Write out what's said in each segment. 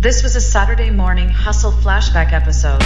This was a Saturday morning hustle flashback episode.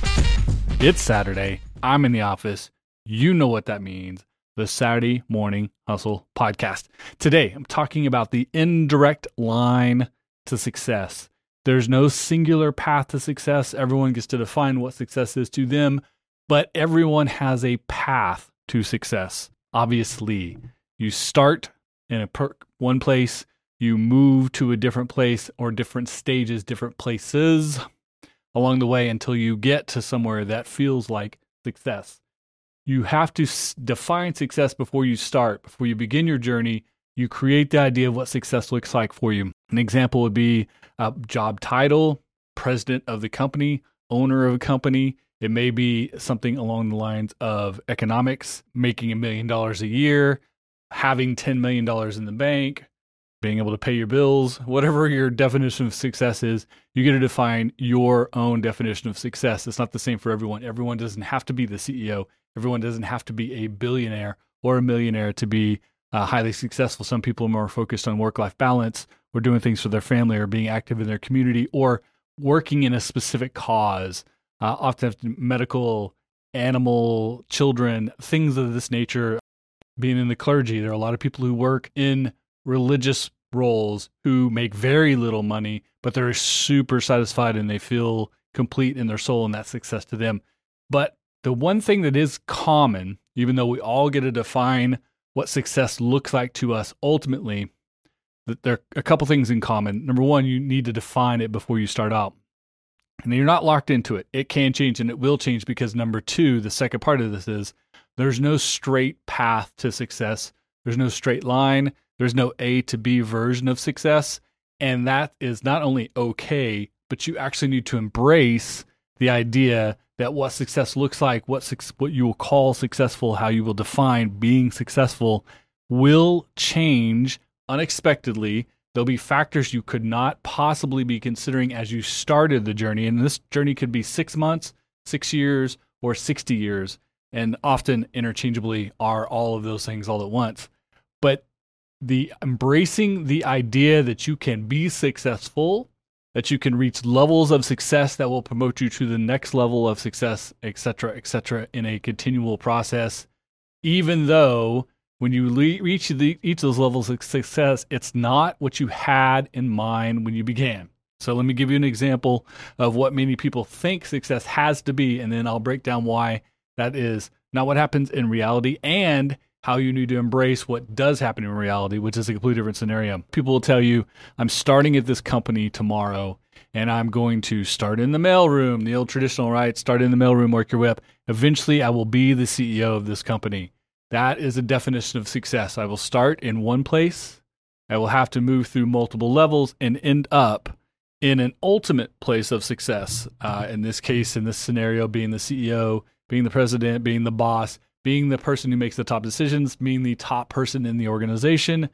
It's Saturday. I'm in the office. You know what that means. The Saturday Morning Hustle Podcast. Today, I'm talking about the indirect line to success. There's no singular path to success. Everyone gets to define what success is to them, but everyone has a path to success. Obviously, you start in one place, you move to a different place or different stages, different places along the way until you get to somewhere that feels like success. You have to define success before you start. Before you begin your journey, you create the idea of what success looks like for you. An example would be a job title, president of the company, owner of a company. It may be something along the lines of economics, making $1 million a year, having $10 million in the bank, being able to pay your bills. Whatever your definition of success is, you get to define your own definition of success. It's not the same for everyone. Everyone doesn't have to be the CEO. Everyone doesn't have to be a billionaire or a millionaire to be highly successful. Some people are more focused on work-life balance or doing things for their family or being active in their community or working in a specific cause, often medical, animal, children, things of this nature. Being in the clergy, there are a lot of people who work in religious roles who make very little money, but they're super satisfied and they feel complete in their soul, and that's success to them. But the one thing that is common, even though we all get to define what success looks like to us ultimately, that there are a couple things in common. Number one, you need to define it before you start out. And you're not locked into it. It can change and it will change because number two, the second part of this is there's no straight path to success. There's no straight line. There's no A to B version of success. And that is not only okay, but you actually need to embrace the idea that what success looks like, what you will call successful, how you will define being successful will change unexpectedly. There'll be factors you could not possibly be considering as you started the journey. And this journey could be 6 months, 6 years, or 60 years. And often interchangeably are all of those things all at once. But the embracing the idea that you can be successful, that you can reach levels of success that will promote you to the next level of success, et cetera, in a continual process, even though when you reach each of those levels of success, it's not what you had in mind when you began. So let me give you an example of what many people think success has to be, and then I'll break down why that is not what happens in reality and how you need to embrace what does happen in reality, which is a completely different scenario. People will tell you, I'm starting at this company tomorrow, and I'm going to start in the mailroom, the old traditional, right? Start in the mailroom, work your way up. Eventually, I will be the CEO of this company. That is a definition of success. I will start in one place. I will have to move through multiple levels and end up in an ultimate place of success. In this case, in this scenario, being the CEO, being the president, being the boss, being the person who makes the top decisions, being the top person in the organization,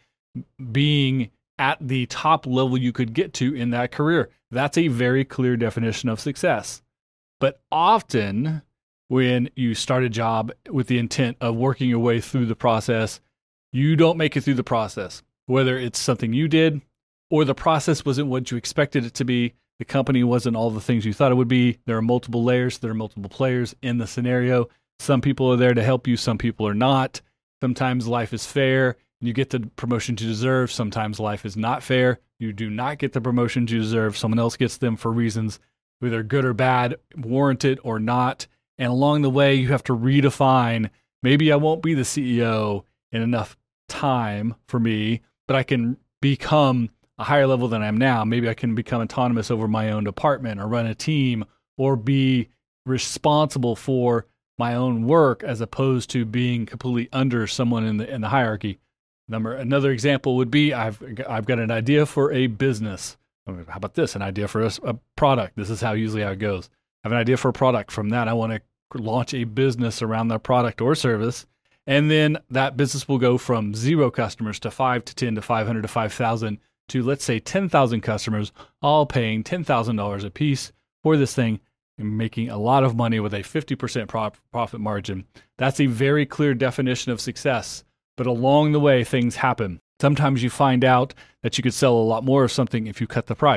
being at the top level you could get to in that career. That's a very clear definition of success. But often when you start a job with the intent of working your way through the process, you don't make it through the process. Whether it's something you did or the process wasn't what you expected it to be, the company wasn't all the things you thought it would be. There are multiple layers, there are multiple players in the scenario. Some people are there to help you, some people are not. Sometimes life is fair, and you get the promotion you deserve. Sometimes life is not fair. You do not get the promotion you deserve. Someone else gets them for reasons whether good or bad, warranted or not. And along the way, you have to redefine, maybe I won't be the CEO in enough time for me, but I can become a higher level than I am now. Maybe I can become autonomous over my own department or run a team or be responsible for my own work as opposed to being completely under someone in the hierarchy. Another example would be I've got an idea for a business. How about this? An idea for a product. This is how it goes. I have an idea for a product. From that, I want to launch a business around that product or service. And then that business will go from 0 customers to 5 to 10 to 500 to 5,000 to, let's say, 10,000 customers, all paying $10,000 a piece for this thing and making a lot of money with a 50% profit margin. That's a very clear definition of success. But along the way, things happen. Sometimes you find out that you could sell a lot more of something if you cut the price.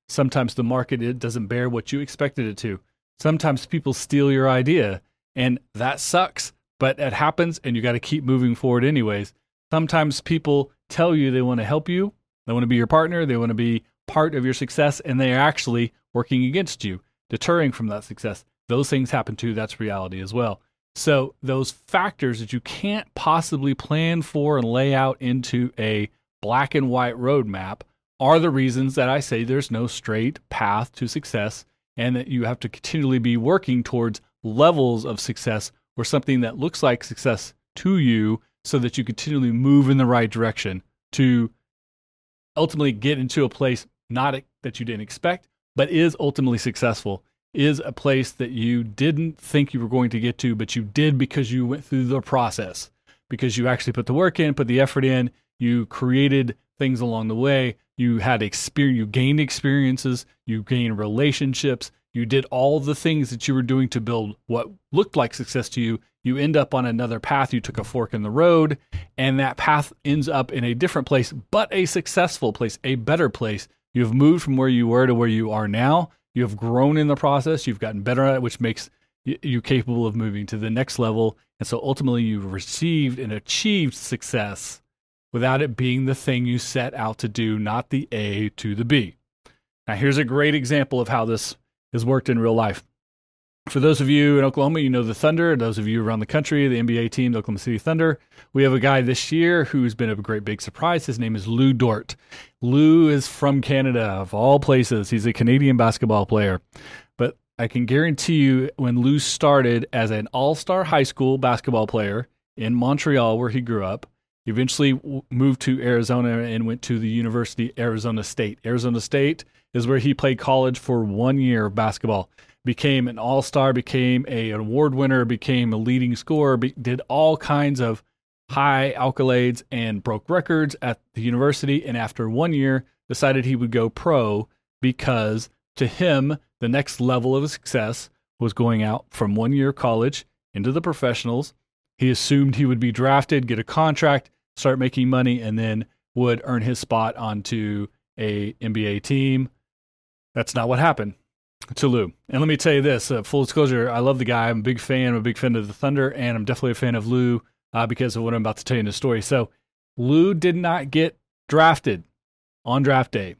Sometimes the market it doesn't bear what you expected it to. Sometimes people steal your idea, and that sucks, but it happens, and you got to keep moving forward anyways. Sometimes people tell you they want to help you, they want to be your partner, they want to be part of your success, and they are actually working against you, deterring from that success. Those things happen too. That's reality as well. So those factors that you can't possibly plan for and lay out into a black and white roadmap are the reasons that I say there's no straight path to success, and that you have to continually be working towards levels of success or something that looks like success to you, so that you continually move in the right direction to ultimately get into a place not that you didn't expect, but is ultimately successful, is a place that you didn't think you were going to get to, but you did because you went through the process, because you actually put the work in, put the effort in, you created things along the way, you had experience, you gained experiences, you gained relationships, you did all the things that you were doing to build what looked like success to you. You end up on another path, you took a fork in the road, and that path ends up in a different place, but a successful place, a better place. You've moved from where you were to where you are now. You have grown in the process. You've gotten better at it, which makes you capable of moving to the next level. And so ultimately you've received and achieved success without it being the thing you set out to do, not the A to the B. Now, here's a great example of how this has worked in real life. For those of you in Oklahoma, you know the Thunder. Those of you around the country, the NBA team, the Oklahoma City Thunder. We have a guy this year who's been a great big surprise. His name is Lou Dort. Lou is from Canada, of all places. He's a Canadian basketball player. But I can guarantee you, when Lou started as an all-star high school basketball player in Montreal, where he grew up, he eventually moved to Arizona and went to the University of Arizona State. Arizona State is where he played college for 1 year of basketball. Became an all-star, became an award winner, became a leading scorer, did all kinds of high accolades and broke records at the university. And after 1 year, decided he would go pro, because to him, the next level of success was going out from 1 year college into the professionals. He assumed he would be drafted, get a contract, start making money, and then would earn his spot onto a NBA team. That's not what happened to Lou. And let me tell you this, full disclosure, I love the guy. I'm a big fan. I'm a big fan of the Thunder, and I'm definitely a fan of Lou because of what I'm about to tell you in the story. So Lou did not get drafted on draft day.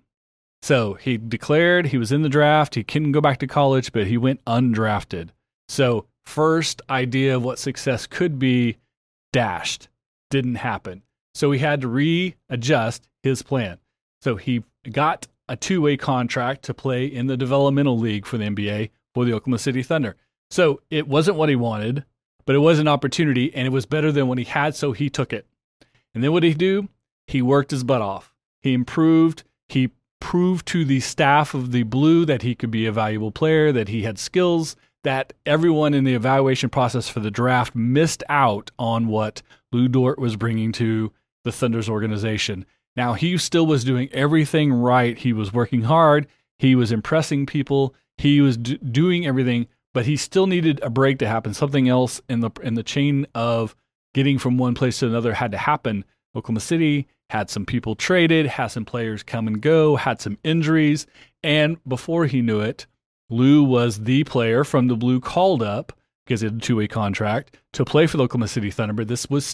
So he declared he was in the draft. He couldn't go back to college, but he went undrafted. So first idea of what success could be dashed. Didn't happen. So he had to readjust his plan. So he got a two-way contract to play in the developmental league for the NBA for the Oklahoma City Thunder. So it wasn't what he wanted, but it was an opportunity, and it was better than what he had, so he took it. And then what did he do? He worked his butt off. He improved. He proved to the staff of the Blue that he could be a valuable player, that he had skills, that everyone in the evaluation process for the draft missed out on what Lou Dort was bringing to the Thunder's organization. Now, he still was doing everything right. He was working hard. He was impressing people. He was doing everything, but he still needed a break to happen. Something else in the chain of getting from one place to another had to happen. Oklahoma City had some people traded, had some players come and go, had some injuries, and before he knew it, Lou was the player from the Blue called up, because he had a two-way contract, to play for the Oklahoma City Thunder. But this was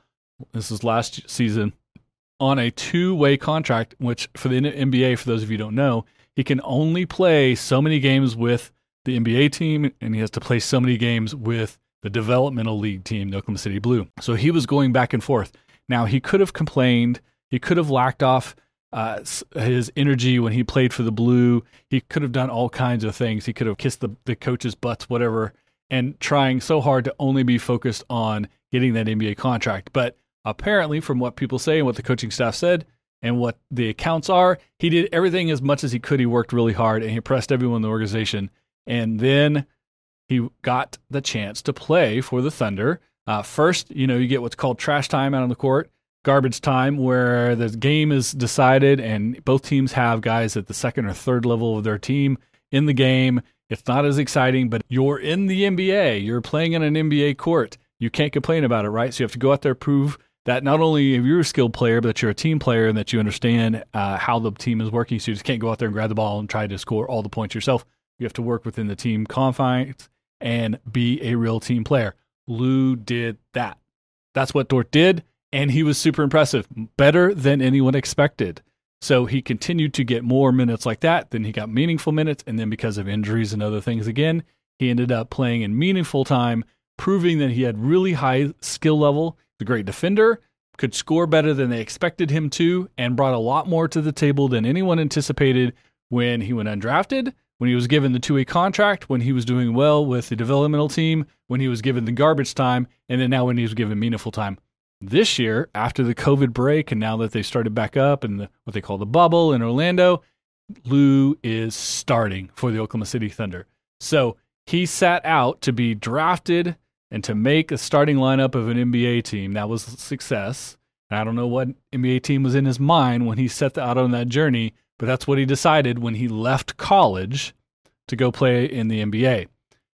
last season, on a two-way contract, which for the NBA, for those of you who don't know, he can only play so many games with the NBA team, and he has to play so many games with the developmental league team, the Oklahoma City Blue. So he was going back and forth. Now, he could have complained. He could have lacked off his energy when he played for the Blue. He could have done all kinds of things. He could have kissed the coaches' butts, whatever, and trying so hard to only be focused on getting that NBA contract. But apparently, from what people say and what the coaching staff said and what the accounts are, he did everything as much as he could. He worked really hard, and he impressed everyone in the organization. And then he got the chance to play for the Thunder. First, you get what's called trash time out on the court, garbage time, where the game is decided and both teams have guys at the second or third level of their team in the game. It's not as exciting, but you're in the NBA. You're playing in an NBA court. You can't complain about it, right? So you have to go out there, prove that not only are you a skilled player, but that you're a team player and that you understand how the team is working. So you just can't go out there and grab the ball and try to score all the points yourself. You have to work within the team confines and be a real team player. Lou did that. That's what Dort did, and he was super impressive, better than anyone expected. So he continued to get more minutes like that. Then he got meaningful minutes, and then because of injuries and other things again, he ended up playing in meaningful time, proving that he had really high skill level. The great defender, could score better than they expected him to, and brought a lot more to the table than anyone anticipated when he went undrafted, when he was given the two-way contract, when he was doing well with the developmental team, when he was given the garbage time, and then now when he was given meaningful time. This year, after the COVID break, and now that they started back up and what they call the bubble in Orlando, Lou is starting for the Oklahoma City Thunder. So he sat out to be drafted and to make a starting lineup of an NBA team. That was a success. And I don't know what NBA team was in his mind when he set out on that journey, but that's what he decided when he left college to go play in the NBA.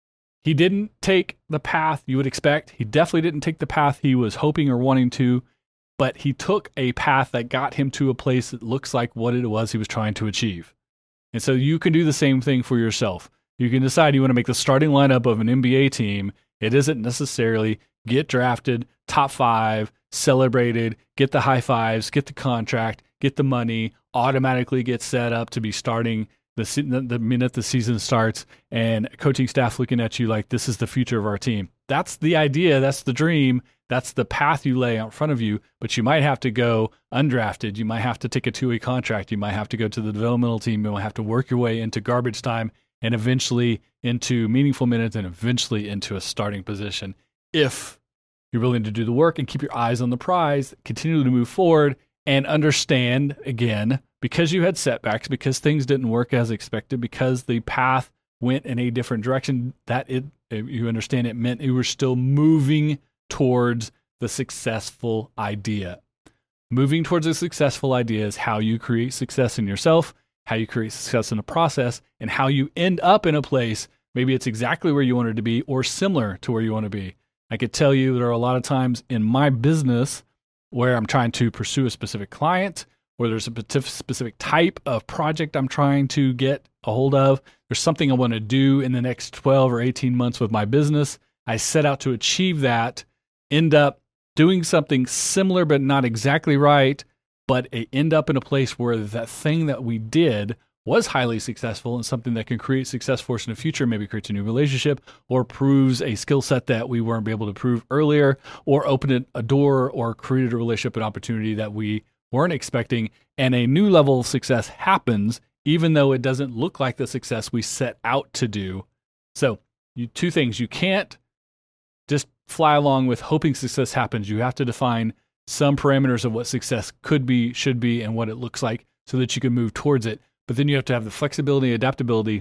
He didn't take the path you would expect. He definitely didn't take the path he was hoping or wanting to, but he took a path that got him to a place that looks like what it was he was trying to achieve. And so you can do the same thing for yourself. You can decide you want to make the starting lineup of an NBA team. It isn't necessarily get drafted, top 5, celebrated, get the high fives, get the contract, get the money, automatically get set up to be starting the minute the season starts, and coaching staff looking at you like this is the future of our team. That's the idea. That's the dream. That's the path you lay out in front of you, but you might have to go undrafted. You might have to take a two-way contract. You might have to go to the developmental team. You might have to work your way into garbage time and eventually into meaningful minutes and eventually into a starting position. If you're willing to do the work and keep your eyes on the prize, continue to move forward and understand, again, because you had setbacks, because things didn't work as expected, because the path went in a different direction, that you understand it meant you were still moving towards the successful idea. Moving towards a successful idea is how you create success in yourself, how you create success in a process, and how you end up in a place, maybe it's exactly where you wanted to be or similar to where you want to be. I could tell you there are a lot of times in my business where I'm trying to pursue a specific client, or there's a specific type of project I'm trying to get a hold of. There's something I want to do in the next 12 or 18 months with my business. I set out to achieve that, end up doing something similar but not exactly right, but end up in a place where that thing that we did was highly successful and something that can create success for us in the future, maybe creates a new relationship or proves a skill set that we weren't able to prove earlier, or opened a door or created a relationship and opportunity that we weren't expecting, and a new level of success happens, even though it doesn't look like the success we set out to do. So two things. You can't just fly along with hoping success happens. You have to define some parameters of what success could be, should be, and what it looks like so that you can move towards it. But then you have to have the flexibility, adaptability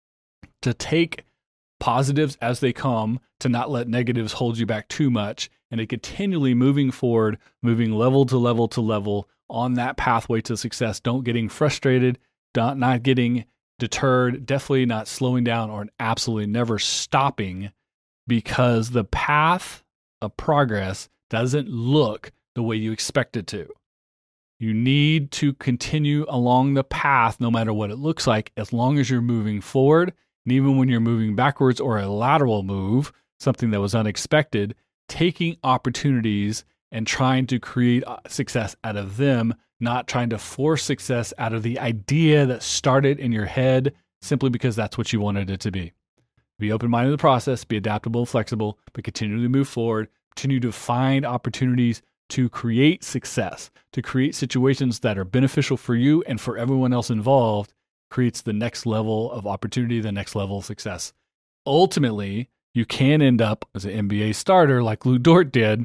to take positives as they come, to not let negatives hold you back too much, and to continually moving forward, moving level to level to level on that pathway to success. Don't getting frustrated, not getting deterred, definitely not slowing down, or absolutely never stopping, because the path of progress doesn't look the way you expect it to. You need to continue along the path no matter what it looks like, as long as you're moving forward. And even when you're moving backwards or a lateral move, something that was unexpected, taking opportunities and trying to create success out of them, not trying to force success out of the idea that started in your head simply because that's what you wanted it to be. Be open-minded to the process, be adaptable, flexible, but continue to move forward, continue to find opportunities to create success, to create situations that are beneficial for you and for everyone else involved, creates the next level of opportunity, the next level of success. Ultimately, you can end up as an NBA starter like Lou Dort did,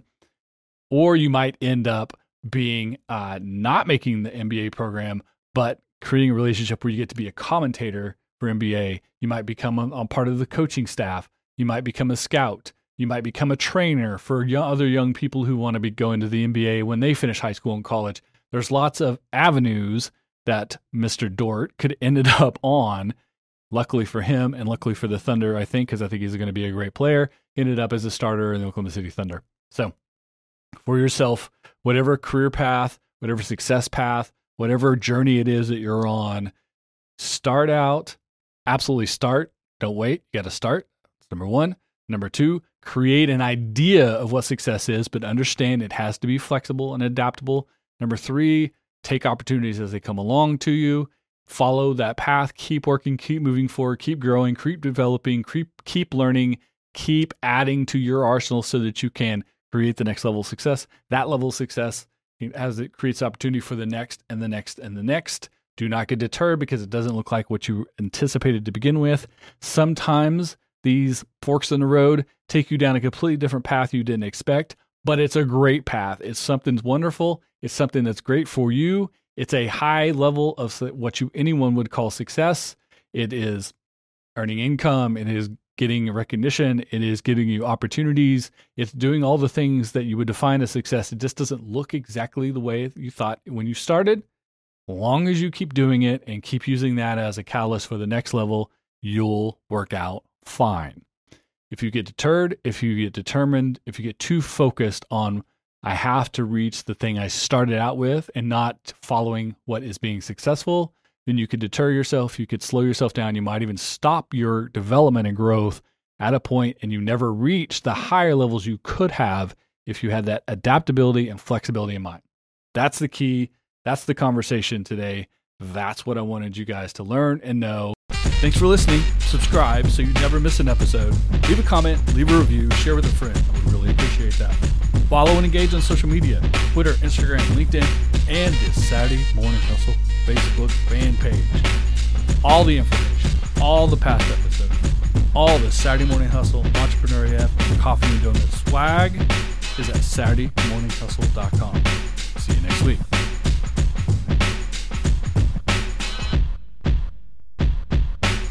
or you might end up being not making the NBA program, but creating a relationship where you get to be a commentator for NBA. You might become a part of the coaching staff. You might become a scout. You might become a trainer for other young people who want to be going to the NBA when they finish high school and college. There's lots of avenues that Mr. Dort could ended up on. Luckily for him and luckily for the Thunder, I think, because I think he's going to be a great player, ended up as a starter in the Oklahoma City Thunder. So for yourself, whatever career path, whatever success path, whatever journey it is that you're on. Start out, absolutely start. Don't wait. You got to start. That's number one. Number two, create an idea of what success is, but understand it has to be flexible and adaptable. Number three, take opportunities as they come along to you. Follow that path. Keep working, keep moving forward, keep growing, keep developing, keep learning, keep adding to your arsenal so that you can create the next level of success. That level of success, as it creates opportunity for the next and the next and the next. Do not get deterred because it doesn't look like what you anticipated to begin with. Sometimes these forks in the road take you down a completely different path you didn't expect, but it's a great path. It's something wonderful. It's something that's great for you. It's a high level of what anyone would call success. It is earning income. It is getting recognition. It is giving you opportunities. It's doing all the things that you would define as success. It just doesn't look exactly the way you thought when you started. As long as you keep doing it and keep using that as a catalyst for the next level, you'll work out fine. If you get deterred, if you get determined, if you get too focused on, I have to reach the thing I started out with and not following what is being successful, then you could deter yourself. You could slow yourself down. You might even stop your development and growth at a point, and you never reach the higher levels you could have if you had that adaptability and flexibility in mind. That's the key. That's the conversation today. That's what I wanted you guys to learn and know. Thanks for listening. Subscribe so you never miss an episode. Leave a comment, leave a review, share with a friend. I would really appreciate that. Follow and engage on social media, Twitter, Instagram, LinkedIn, and the Saturday Morning Hustle Facebook fan page. All the information, all the past episodes, all the Saturday Morning Hustle, Entrepreneur AF, Coffee and Donut swag is at SaturdayMorningHustle.com. See you next week.